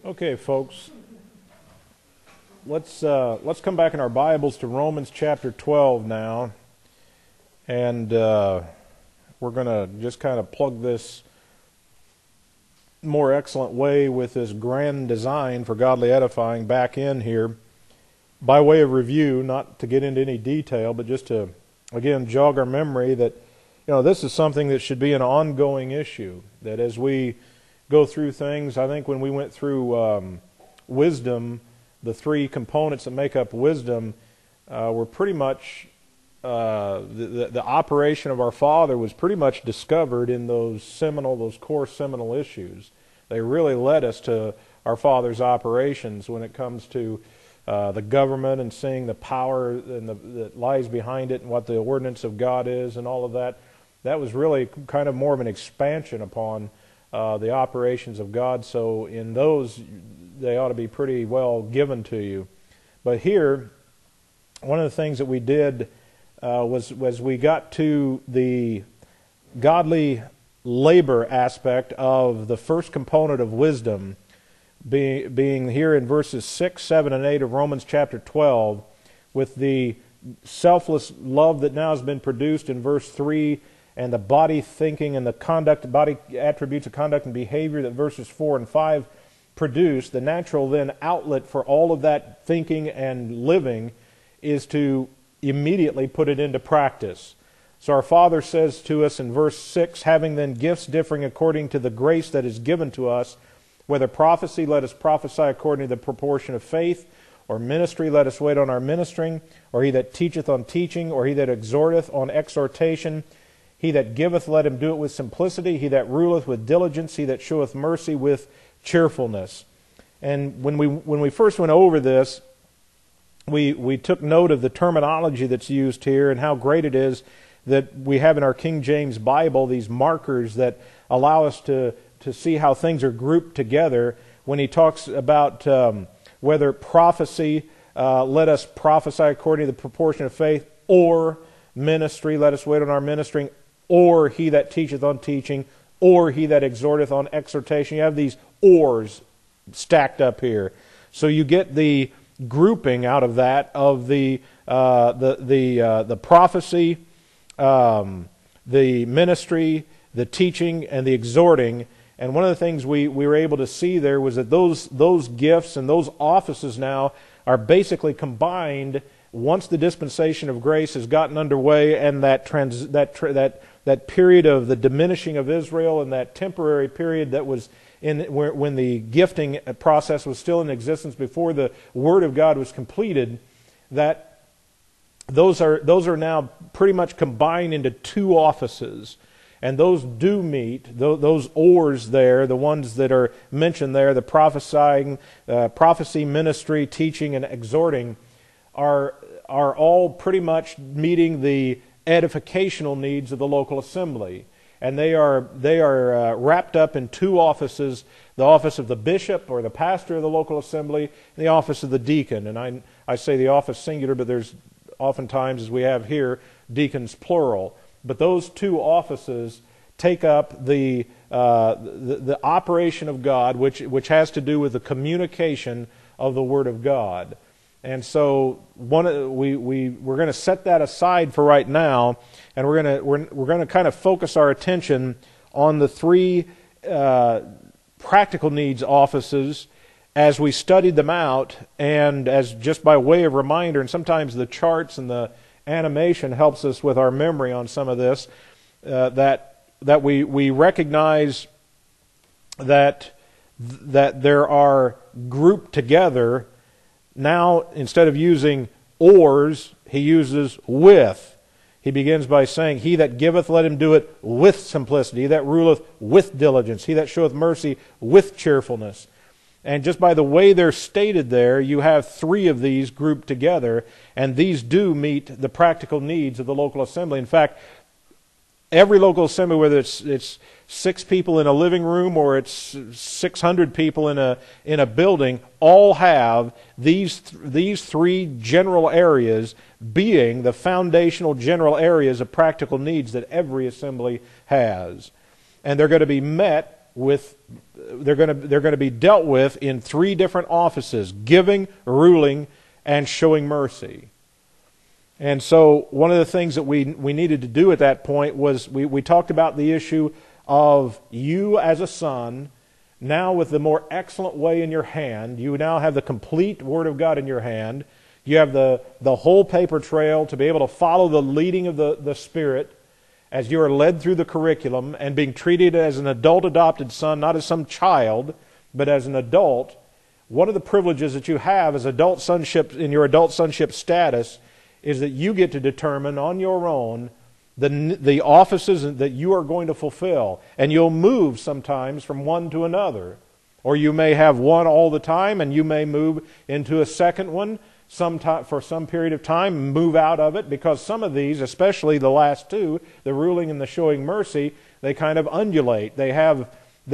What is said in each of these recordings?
Okay, folks, let's come back in our Bibles to Romans chapter 12 now, and we're going to just kind of plug this more excellent way with this grand design for godly edifying back in here by way of review, not to get into any detail, but just to, again, jog our memory that, this is something that should be an ongoing issue, that as we go through things. I think when we went through wisdom, the three components that make up wisdom were pretty much the operation of our Father was pretty much discovered in those core seminal issues. They really led us to our Father's operations when it comes to the government and seeing the power and that lies behind it and what the ordinance of God is and all of that. That was really kind of more of an expansion upon the operations of God, so in those they ought to be pretty well given to you. But here, one of the things that we did was we got to the godly labor aspect of the first component of wisdom, being here in verses 6, 7, and 8 of Romans chapter 12, with the selfless love that now has been produced in verse 3, and the body thinking and the body attributes of conduct and behavior that verses 4 and 5 produce. The natural then outlet for all of that thinking and living is to immediately put it into practice. So our Father says to us in verse 6, having then gifts differing according to the grace that is given to us, whether prophecy, let us prophesy according to the proportion of faith, or ministry, let us wait on our ministering, or he that teacheth on teaching, or he that exhorteth on exhortation. He that giveth, let him do it with simplicity. He that ruleth with diligence. He that showeth mercy with cheerfulness. And when we first went over this, we took note of the terminology that's used here and how great it is that we have in our King James Bible these markers that allow us to see how things are grouped together. When he talks about whether prophecy, let us prophesy according to the proportion of faith, or ministry, let us wait on our ministering, or he that teacheth on teaching, or he that exhorteth on exhortation. You have these ors stacked up here. So you get the grouping out of that of the prophecy, the ministry, the teaching, and the exhorting. And one of the things we were able to see there was that those gifts and those offices now are basically combined once the dispensation of grace has gotten underway, and that period of the diminishing of Israel and that temporary period that was when the gifting process was still in existence before the Word of God was completed, that those are now pretty much combined into two offices. And those do meet, those ors there, the ones that are mentioned there, the prophecy, ministry, teaching, and exhorting, are all pretty much meeting the edificational needs of the local assembly. And they are wrapped up in two offices, the office of the bishop or the pastor of the local assembly, and the office of the deacon. And I say the office singular, but there's oftentimes, as we have here, deacons plural. But those two offices take up the operation of God, which has to do with the communication of the Word of God. And so we're going to set that aside for right now, and we're going to kind of focus our attention on the three practical needs offices as we studied them out, and as just by way of reminder. And sometimes the charts and the animation helps us with our memory on some of this. That we recognize that there are grouped together. Now, instead of using ors, he uses with. He begins by saying, he that giveth, let him do it with simplicity. He that ruleth with diligence. He that showeth mercy with cheerfulness. And just by the way they're stated there, you have three of these grouped together, and these do meet the practical needs of the local assembly. In fact, every local assembly, whether it's 6 people in a living room or it's 600 people in a building, all have these three general areas being the foundational general areas of practical needs that every assembly has. And they're going to be met they're going to be dealt with in three different offices: giving, ruling, and showing mercy. And so one of the things that we needed to do at that point was we talked about the issue of you as a son, now with the more excellent way in your hand. You now have the complete Word of God in your hand. You have the whole paper trail to be able to follow the leading of the Spirit as you are led through the curriculum and being treated as an adult adopted son, not as some child, but as an adult. One of the privileges that you have as adult sonship, in your adult sonship status, is that you get to determine on your own the offices that you are going to fulfill. And you'll move sometimes from one to another. Or you may have one all the time and you may move into a second one for some period of time, move out of it, because some of these, especially the last two, the ruling and the showing mercy, they kind of undulate. There's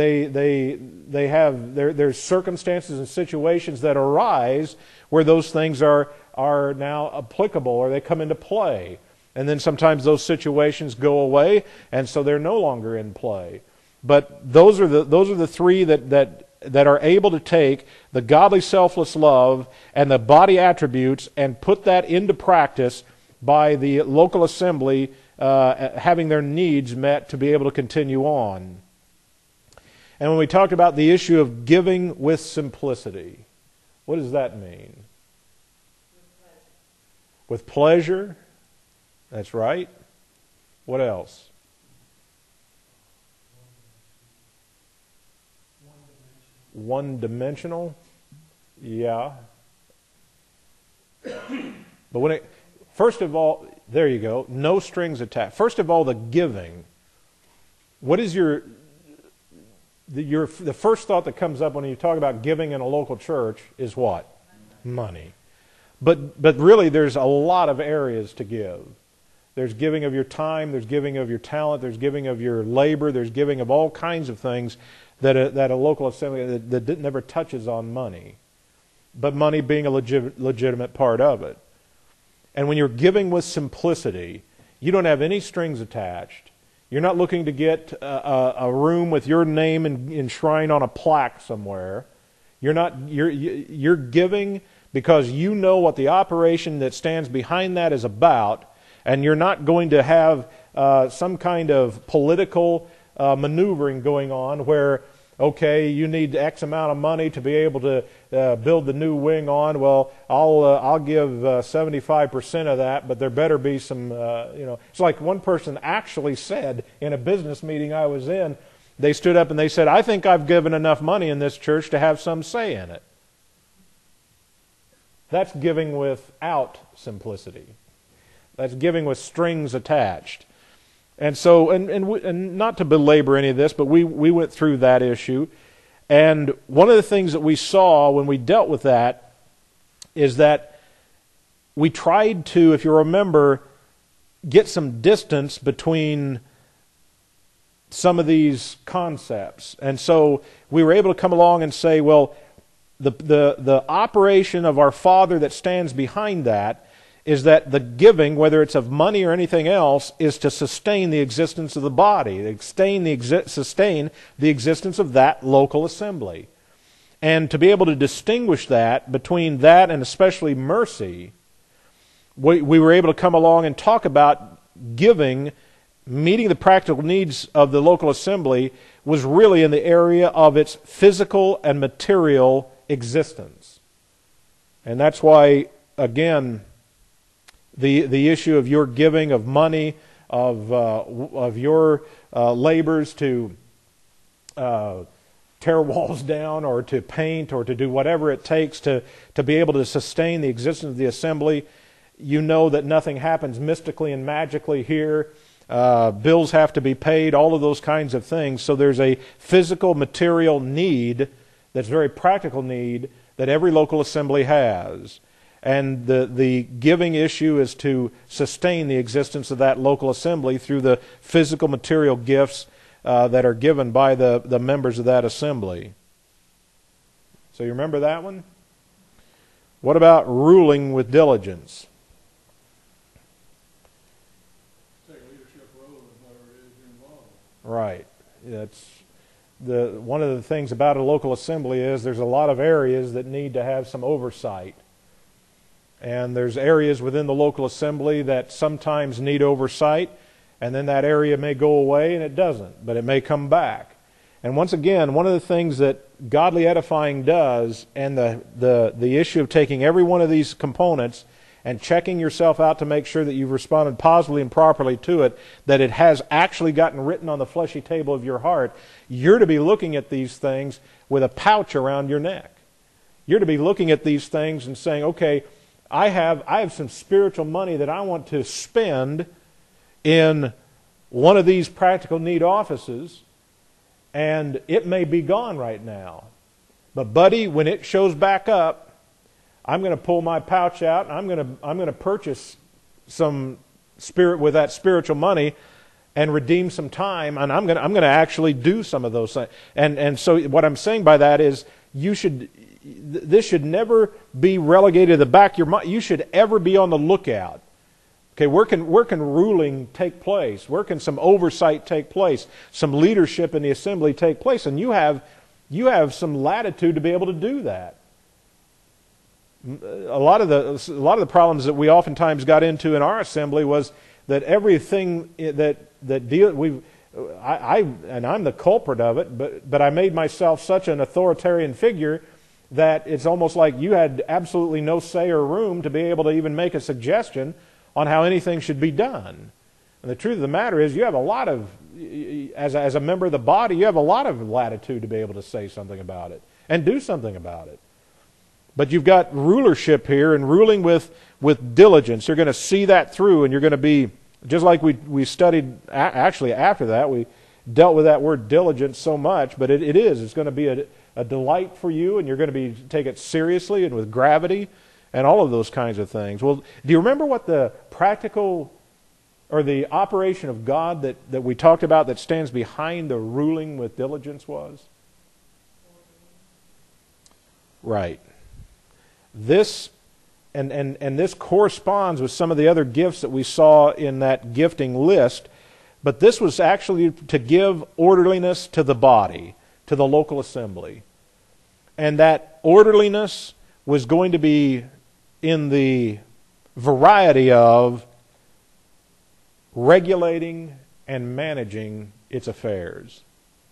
circumstances and situations that arise where those things are now applicable, or they come into play. And then sometimes those situations go away, and so they're no longer in play. But those are the three that are able to take the godly selfless love and the body attributes and put that into practice by the local assembly having their needs met to be able to continue on. And when we talked about the issue of giving with simplicity, what does that mean? With pleasure. That's right. What else? One-dimensional. Yeah. But first of all, there you go, no strings attached. First of all, the giving. What is the first thought that comes up when you talk about giving in a local church is what? Money. But really there's a lot of areas to give. There's giving of your time, there's giving of your talent, there's giving of your labor, there's giving of all kinds of things that a local assembly that never touches on money. But money being a legitimate part of it. And when you're giving with simplicity, you don't have any strings attached. You're not looking to get a room with your name enshrined on a plaque somewhere. You're giving because you know what the operation that stands behind that is about, and you're not going to have some kind of political maneuvering going on where, okay, you need X amount of money to be able to build the new wing on. Well, I'll give 75% of that, but there better be some, It's like one person actually said in a business meeting I was in, they stood up and they said, I think I've given enough money in this church to have some say in it. That's giving without simplicity. That's giving with strings attached. And so, and not to belabor any of this, but we went through that issue. And one of the things that we saw when we dealt with that is that we tried to, if you remember, get some distance between some of these concepts. And so we were able to come along and say, well, the operation of our Father that stands behind that is that the giving, whether it's of money or anything else, is to sustain the existence of the body, sustain the existence of that local assembly. And to be able to distinguish that between that and especially mercy, we were able to come along and talk about giving, meeting the practical needs of the local assembly, was really in the area of its physical and material existence. And that's why, again, the issue of your giving of money, of your labors to tear walls down or to paint or to do whatever it takes to be able to sustain the existence of the assembly, you know that nothing happens mystically and magically here. Bills have to be paid, all of those kinds of things. So there's a physical, material need that's a very practical need that every local assembly has. And the giving issue is to sustain the existence of that local assembly through the physical material gifts that are given by the members of that assembly. So you remember that one? What about ruling with diligence? Take a leadership role in whatever it is you're involved in. Right. one of the things about a local assembly is there's a lot of areas that need to have some oversight. And there's areas within the local assembly that sometimes need oversight, and then that area may go away and it doesn't, but it may come back. And once again, one of the things that Godly Edifying does, and the issue of taking every one of these components and checking yourself out to make sure that you've responded positively and properly to it, that it has actually gotten written on the fleshy table of your heart, you're to be looking at these things with a pouch around your neck. You're to be looking at these things and saying, okay, I have some spiritual money that I want to spend in one of these practical need offices, and it may be gone right now. But buddy, when it shows back up, I'm going to pull my pouch out, and I'm going to purchase some spirit with that spiritual money and redeem some time, and I'm going to actually do some of those things. And so what I'm saying by that is this should never be relegated to the back of your mind. You should ever be on the lookout. Okay, where can ruling take place? Where can some oversight take place? Some leadership in the assembly take place? And you have some latitude to be able to do that. A lot of the problems that we oftentimes got into in our assembly was that everything I'm the culprit of it, but I made myself such an authoritarian figure that it's almost like you had absolutely no say or room to be able to even make a suggestion on how anything should be done. And the truth of the matter is, you have a lot of, as a member of the body, you have a lot of latitude to be able to say something about it and do something about it. But you've got rulership here, and ruling with diligence. You're going to see that through, and you're going to be, just like we studied, actually after that, we dealt with that word diligence so much, but it's going to be a delight for you, and you're going to take it seriously and with gravity and all of those kinds of things. Well, do you remember what the practical or the operation of God that we talked about that stands behind the ruling with diligence was? Right. This and this corresponds with some of the other gifts that we saw in that gifting list, but this was actually to give orderliness to the body, to the local assembly. And that orderliness was going to be in the variety of regulating and managing its affairs.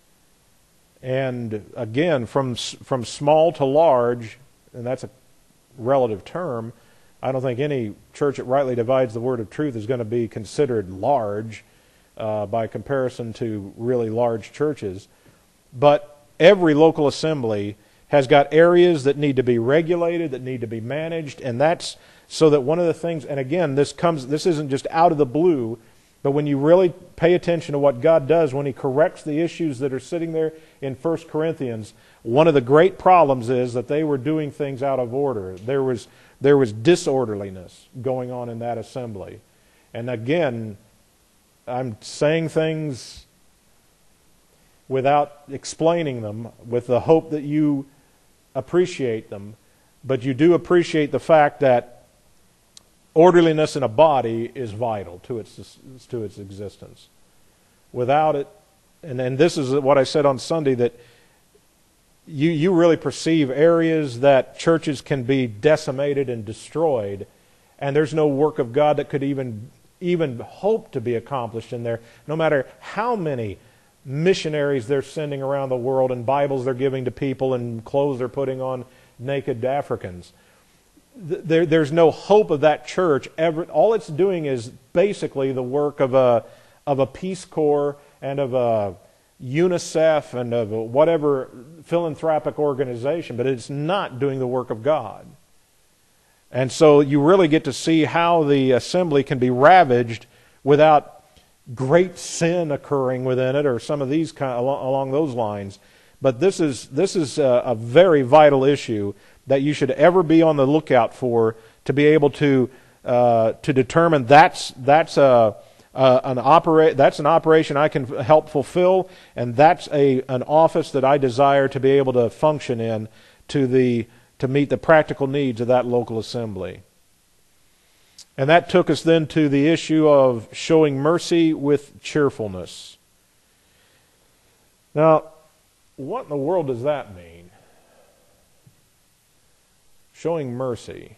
And again, from small to large, and that's a relative term, I don't think any church that rightly divides the word of truth is going to be considered large by comparison to really large churches. But every local assembly has got areas that need to be regulated, that need to be managed, and that's so that one of the things, and again, this isn't just out of the blue, but when you really pay attention to what God does when He corrects the issues that are sitting there in 1 Corinthians, one of the great problems is that they were doing things out of order. There was disorderliness going on in that assembly. And again, I'm saying things without explaining them, with the hope that you appreciate them, but you do appreciate the fact that orderliness in a body is vital to its existence. Without it, and this is what I said on Sunday, that you really perceive areas that churches can be decimated and destroyed, and there's no work of God that could even hope to be accomplished in there, no matter how many missionaries they're sending around the world and Bibles they're giving to people and clothes they're putting on naked Africans. There's no hope of that church ever. All it's doing is basically the work of a Peace Corps and of a UNICEF and of a whatever philanthropic organization, but it's not doing the work of God. And so you really get to see how the assembly can be ravaged without great sin occurring within it, or some of these along those lines. But this is a very vital issue that you should ever be on the lookout for, to be able to determine that's an operation I can help fulfill, and that's an office that I desire to be able to function in to meet the practical needs of that local assembly. And that took us then to the issue of showing mercy with cheerfulness. Now, what in the world does that mean? Showing mercy.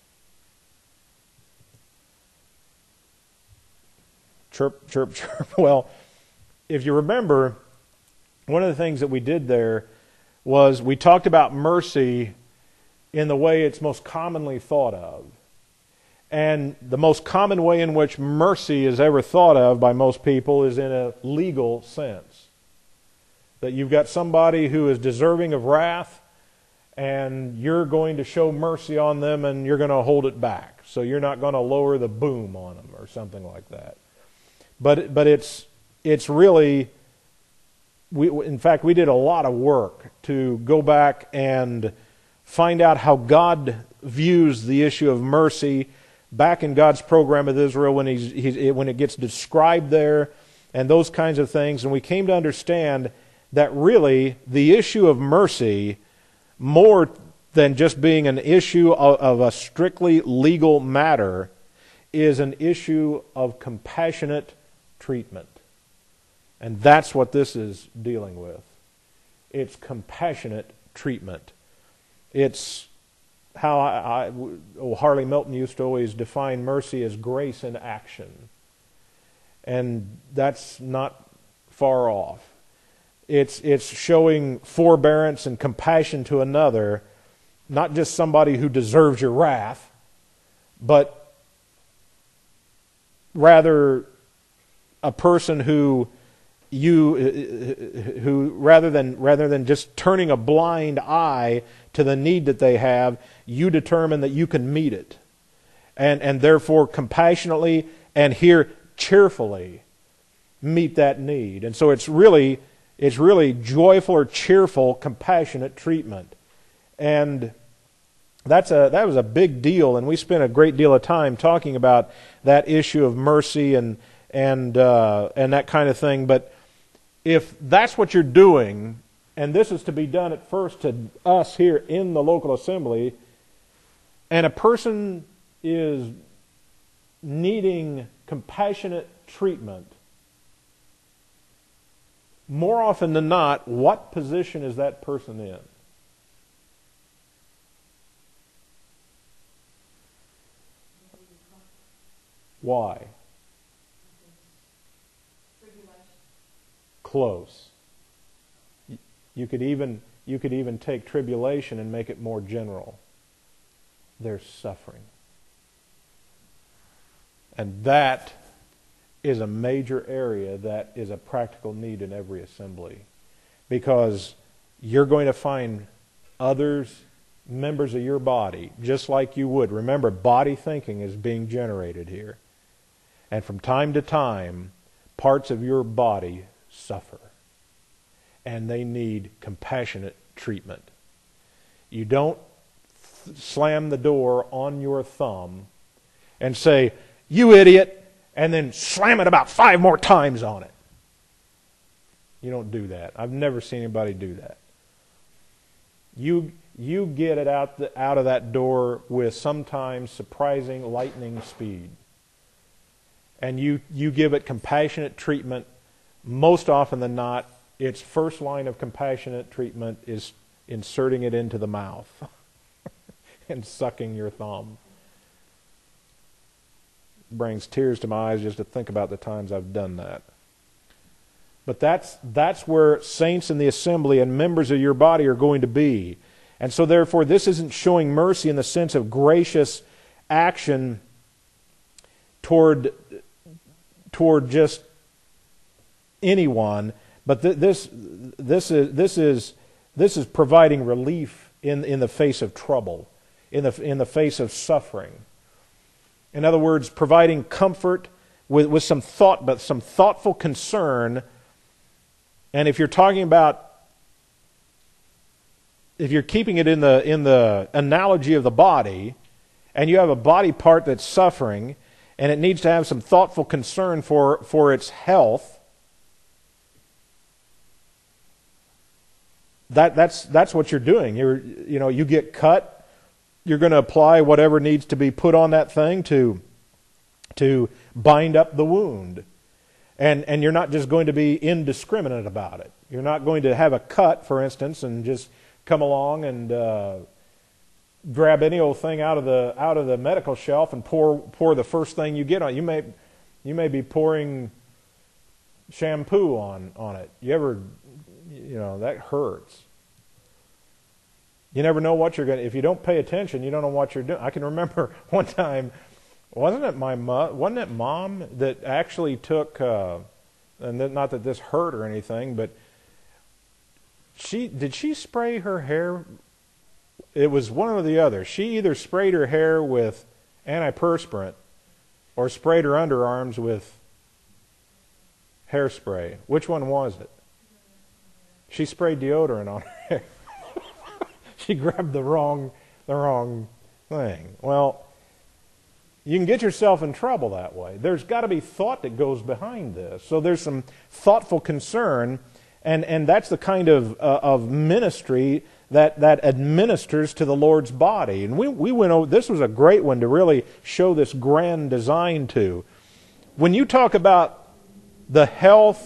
Chirp, chirp, chirp. Well, if you remember, one of the things that we did there was we talked about mercy in the way it's most commonly thought of. And the most common way in which mercy is ever thought of by most people is in a legal sense. That you've got somebody who is deserving of wrath, and you're going to show mercy on them, and you're going to hold it back. So you're not going to lower the boom on them or something like that. But it's really, in fact, we did a lot of work to go back and find out how God views the issue of mercy back in God's program with Israel when it gets described there and those kinds of things. And we came to understand that really the issue of mercy, more than just being an issue of a strictly legal matter, is an issue of compassionate treatment. And that's what this is dealing with. It's compassionate treatment. It's how Harley Milton used to always define mercy as grace in action. And that's not far off. It's showing forbearance and compassion to another, not just somebody who deserves your wrath, but rather a person who rather than just turning a blind eye to the need that they have, you determine that you can meet it. And therefore compassionately and here cheerfully meet that need. And so it's really joyful or cheerful, compassionate treatment. And that was a big deal, and we spent a great deal of time talking about that issue of mercy and that kind of thing. But if that's what you're doing, and this is to be done at first to us here in the local assembly, and a person is needing compassionate treatment, more often than not, what position is that person in? Why? Close. You could even take tribulation and make it more general. There's suffering. And that is a major area that is a practical need in every assembly. Because you're going to find others, members of your body, just like you would. Remember, body thinking is being generated here. And from time to time, parts of your body suffer. And they need compassionate treatment. You don't slam the door on your thumb and say, "You idiot," and then slam it about 5 more times on it. You don't do that. I've never seen anybody do that. You get it out of that door with sometimes surprising lightning speed. And you give it compassionate treatment. Most often than not, its first line of compassionate treatment is inserting it into the mouth and sucking your thumb. Brings tears to my eyes just to think about the times I've done that. But that's where saints in the assembly and members of your body are going to be. And so therefore this isn't showing mercy in the sense of gracious action toward just anyone, but this is providing relief in the face of trouble, in the face of suffering. In other words, providing comfort with some thought, but some thoughtful concern. And if you're talking about, if you're keeping it in the analogy of the body, and you have a body part that's suffering, and it needs to have some thoughtful concern for its health, that's what you're doing. You get cut. You're going to apply whatever needs to be put on that thing to bind up the wound. And you're not just going to be indiscriminate about it. You're not going to have a cut, for instance, and just come along and grab any old thing out of the medical shelf and pour the first thing you get on. You may be pouring shampoo on it. That hurts. You never know what you're going to. If you don't pay attention, you don't know what you're doing. I can remember one time, wasn't it Mom that actually took, and not that this hurt or anything, but did she spray her hair? It was one or the other. She either sprayed her hair with antiperspirant or sprayed her underarms with hairspray. Which one was it? She sprayed deodorant on her hair. She grabbed the wrong thing. Well, you can get yourself in trouble that way. There's got to be thought that goes behind this. So there's some thoughtful concern, and that's the kind of ministry that administers to the Lord's body. And we went over. This was a great one to really show this grand design to. When you talk about the health,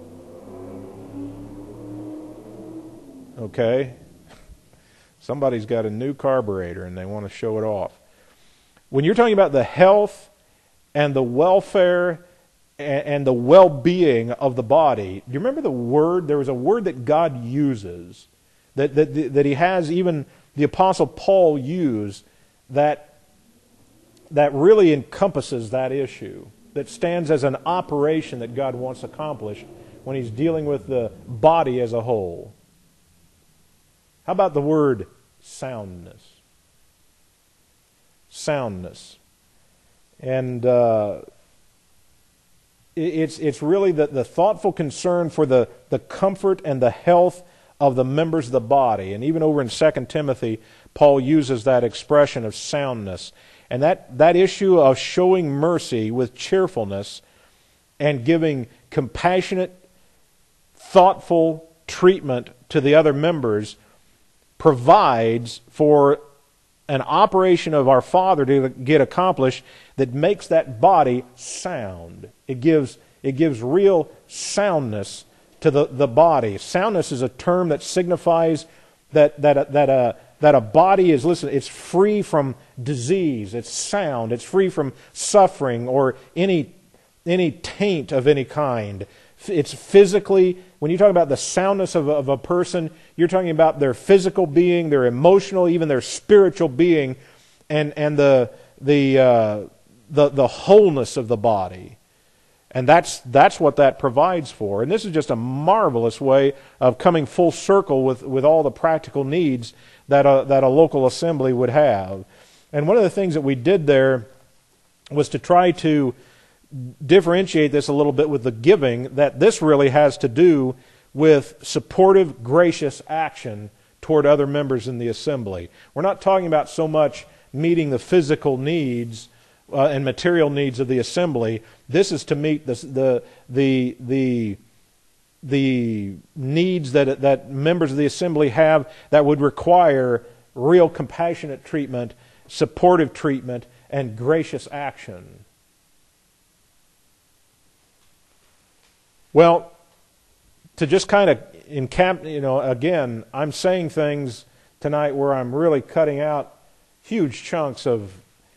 okay. Somebody's got a new carburetor and they want to show it off. When you're talking about the health and the welfare and the well-being of the body, do you remember the word? There was a word that God uses, that He has even the Apostle Paul use, that really encompasses that issue, that stands as an operation that God wants accomplished when He's dealing with the body as a whole. How about the word soundness? Soundness. And it's really the thoughtful concern for the comfort and the health of the members of the body. And even over in 2 Timothy, Paul uses that expression of soundness. And that issue of showing mercy with cheerfulness and giving compassionate, thoughtful treatment to the other members provides for an operation of our Father to get accomplished that makes that body sound. It gives real soundness to the body. Soundness is a term that signifies that a body is, listen, it's free from disease, it's sound, it's free from suffering or any taint of any kind. It's physically, when you talk about the soundness of a person, you're talking about their physical being, their emotional, even their spiritual being, and the wholeness of the body. And that's what that provides for. And this is just a marvelous way of coming full circle with all the practical needs that a local assembly would have. And one of the things that we did there was to try to differentiate this a little bit with the giving, that this really has to do with supportive, gracious action toward other members in the assembly. We're not talking about so much meeting the physical needs and material needs of the assembly. This is to meet the needs that members of the assembly have that would require real compassionate treatment, supportive treatment, and gracious action. Well, to just kind of encamp, again, I'm saying things tonight where I'm really cutting out huge chunks of,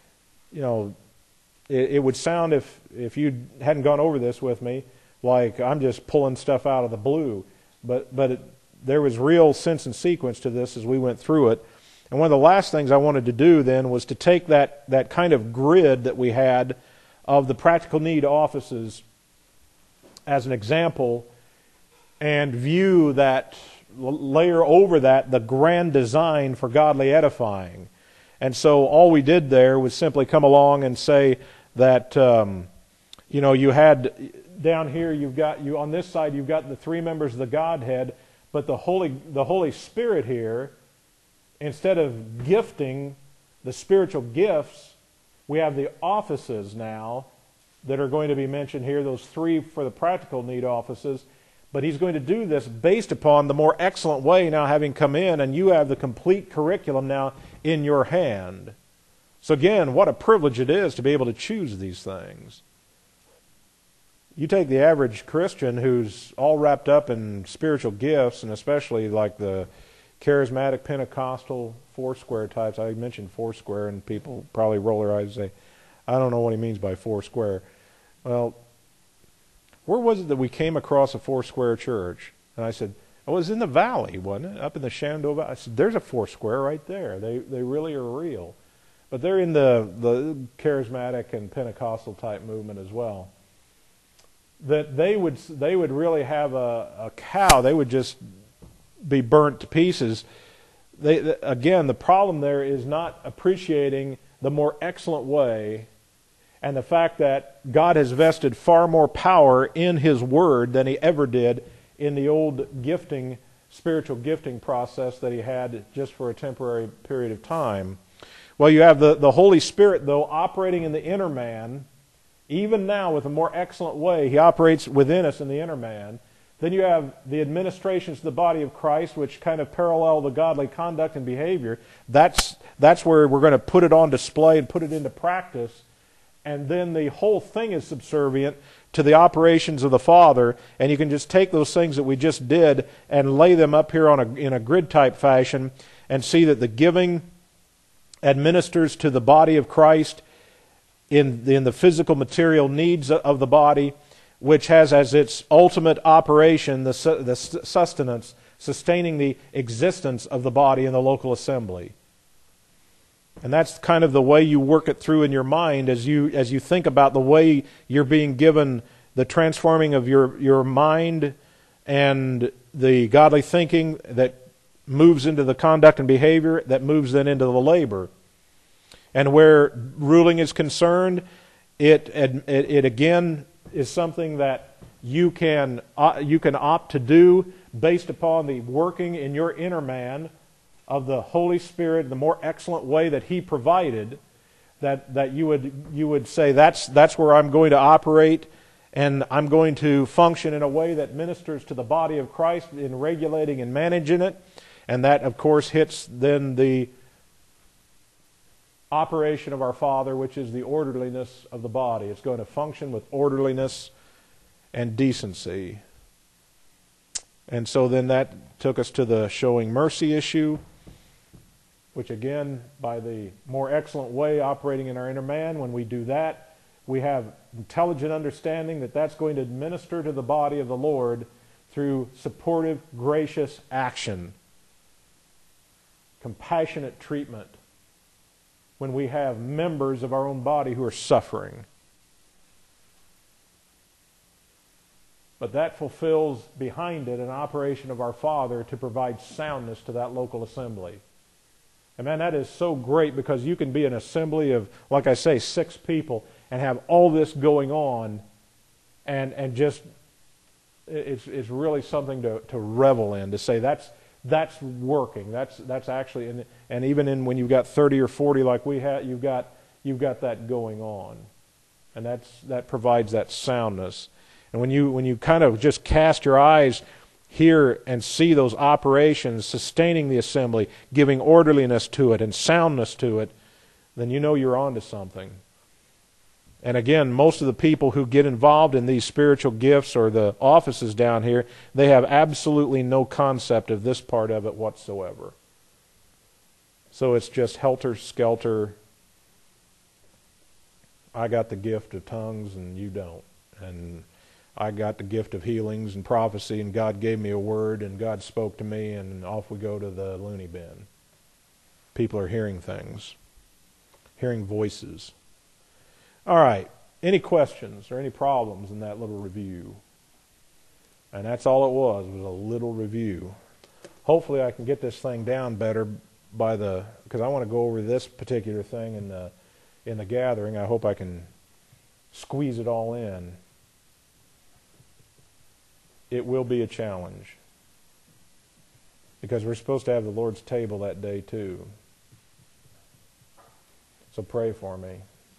it would sound if you hadn't gone over this with me, like I'm just pulling stuff out of the blue. But there was real sense and sequence to this as we went through it. And one of the last things I wanted to do then was to take that kind of grid that we had of the practical need offices as an example, and view that, layer over that, the grand design for godly edifying. And so all we did there was simply come along and say that, you had down here, you on this side, you've got the three members of the Godhead, but the Holy Spirit here, instead of gifting the spiritual gifts, we have the offices now that are going to be mentioned here, those three for the practical need offices. But He's going to do this based upon the more excellent way now having come in, and you have the complete curriculum now in your hand. So again, what a privilege it is to be able to choose these things. you take the average Christian who's all wrapped up in spiritual gifts, and especially like the charismatic Pentecostal Foursquare types. I mentioned Foursquare, and people probably roll their eyes and say, I don't know what he means by Foursquare. Well, where was it that we came across a Foursquare church? And I said, it was in the valley, wasn't it? Up in the Shenandoah Valley. I said, there's a Foursquare right there. They really are real. But they're in the charismatic and Pentecostal type movement as well. That they would really have a cow. They would just be burnt to pieces. Again, the problem there is not appreciating the more excellent way, and the fact that God has vested far more power in His Word than He ever did in the old spiritual gifting process that He had just for a temporary period of time. Well, you have the Holy Spirit, though, operating in the inner man, even now with a more excellent way. He operates within us in the inner man. Then you have the administrations of the body of Christ, which kind of parallel the godly conduct and behavior. That's where we're going to put it on display and put it into practice. And then the whole thing is subservient to the operations of the Father. And you can just take those things that we just did and lay them up here in a grid-type fashion and see that the giving administers to the body of Christ in the physical material needs of the body, which has as its ultimate operation the sustenance, sustaining the existence of the body in the local assembly. And that's kind of the way you work it through in your mind as you think about the way you're being given the transforming of your mind and the godly thinking that moves into the conduct and behavior that moves then into the labor. And where ruling is concerned, it again is something that you can opt to do based upon the working in your inner man of the Holy Spirit, the more excellent way that He provided, that you would say that's where I'm going to operate, and I'm going to function in a way that ministers to the body of Christ in regulating and managing it, and that of course hits then the operation of our Father, which is the orderliness of the body. It's going to function with orderliness and decency. And so then that took us to the showing mercy issue, which again, by the more excellent way operating in our inner man, when we do that, we have intelligent understanding that that's going to minister to the body of the Lord through supportive, gracious action, compassionate treatment, when we have members of our own body who are suffering. But that fulfills behind it an operation of our Father to provide soundness to that local assembly. And man, that is so great, because you can be an assembly of, like I say, 6 people and have all this going on, and just it's really something to revel in, to say that's working. That's actually, and even when you've got 30 or 40 like we have, you've got that going on, and that provides that soundness. And when you kind of just cast your eyes here and see those operations sustaining the assembly, giving orderliness to it and soundness to it, then you know you're onto something. And again, most of the people who get involved in these spiritual gifts or the offices down here, they have absolutely no concept of this part of it whatsoever. So it's just helter-skelter. I got the gift of tongues and you don't. And I got the gift of healings and prophecy, and God gave me a word and God spoke to me, and off we go to the loony bin. People are hearing things, hearing voices. All right, any questions or any problems in that little review? And that's all it was a little review. Hopefully I can get this thing down better because I want to go over this particular thing in the gathering. I hope I can squeeze it all in. It will be a challenge, because we're supposed to have the Lord's table that day too. So pray for me.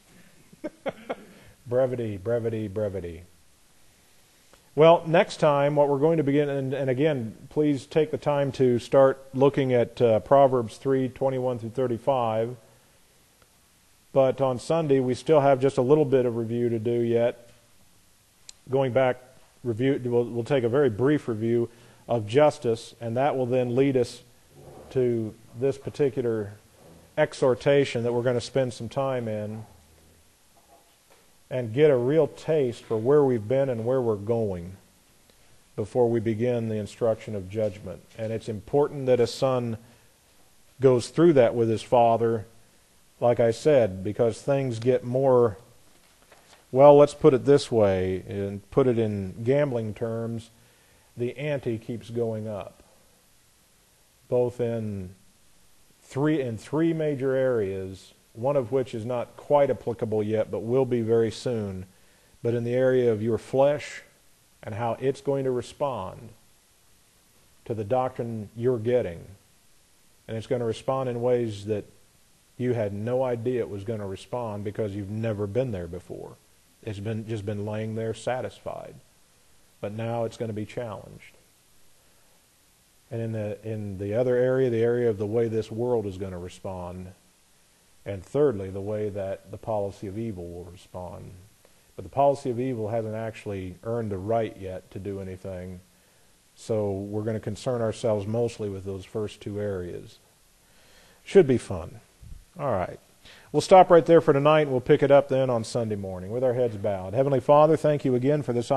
Brevity, brevity, brevity. Well, next time what we're going to begin, and again, please take the time to start looking at Proverbs 3:21 through 35. But on Sunday we still have just a little bit of review to do yet. going back, we'll take a very brief review of justice, and that will then lead us to this particular exhortation that we're going to spend some time in and get a real taste for where we've been and where we're going before we begin the instruction of judgment. And it's important that a son goes through that with his father, like I said, because things get more, well, let's put it this way, and put it in gambling terms, the ante keeps going up, both in three major areas, one of which is not quite applicable yet, but will be very soon, but in the area of your flesh and how it's going to respond to the doctrine you're getting. And it's going to respond in ways that you had no idea it was going to respond because you've never been there before. It's just been laying there satisfied. But now it's going to be challenged. And in the other area, the area of the way this world is going to respond. And thirdly, the way that the policy of evil will respond. But the policy of evil hasn't actually earned the right yet to do anything. So we're going to concern ourselves mostly with those first two areas. Should be fun. All right. We'll stop right there for tonight, and we'll pick it up then on Sunday morning with our heads bowed. Heavenly Father, thank you again for this